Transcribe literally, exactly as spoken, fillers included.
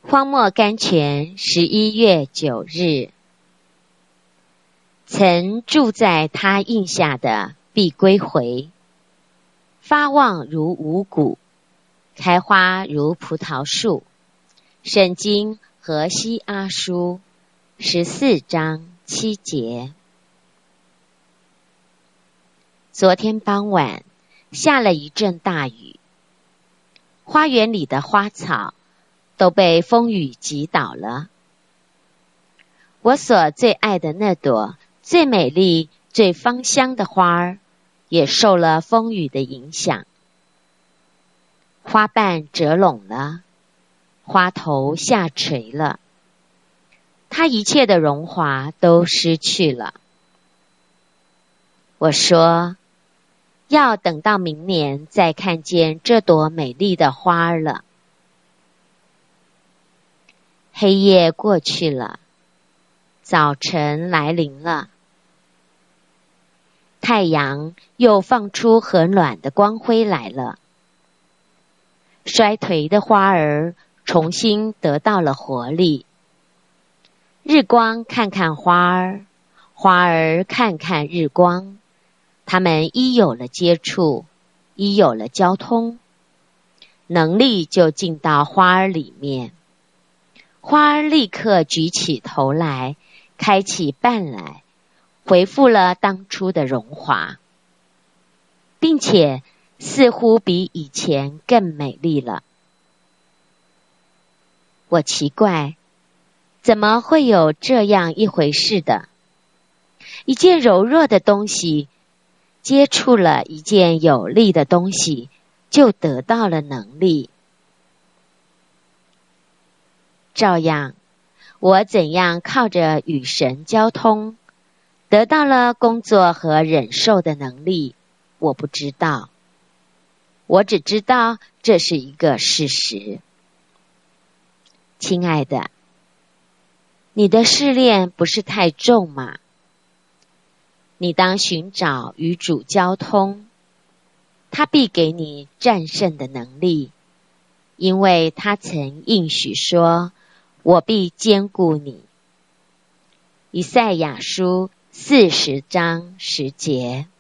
荒漠甘泉十一月九日，曾住在他荫下的必归回，发旺如五谷，开花如葡萄树。圣经何西阿书十四章七节。昨天傍晚下了一阵大雨，花园里的花草都被风雨击倒了。我所最爱的那朵最美丽、最芳香的花儿，也受了风雨的影响。花瓣折拢了，花头下垂了，它一切的荣华都失去了。我说，要等到明年再看见这朵美丽的花儿了。黑夜过去了，早晨来临了，太阳又放出很暖的光辉来了。衰颓的花儿重新得到了活力。日光看看花儿，花儿看看日光，它们一有了接触，一有了交通，能力就进到花儿里面。花儿立刻举起头来，开起瓣来，恢复了当初的荣华，并且似乎比以前更美丽了。我奇怪，怎么会有这样一回事的？一件柔弱的东西接触了一件有力的东西，就得到了能力。照样，我怎样靠着与神交通，得到了工作和忍受的能力，我不知道。我只知道这是一个事实。亲爱的，你的试炼不是太重吗？你当寻找与主交通，他必给你战胜的能力，因为他曾应许说，我必坚固你。以赛亚书四十章十节。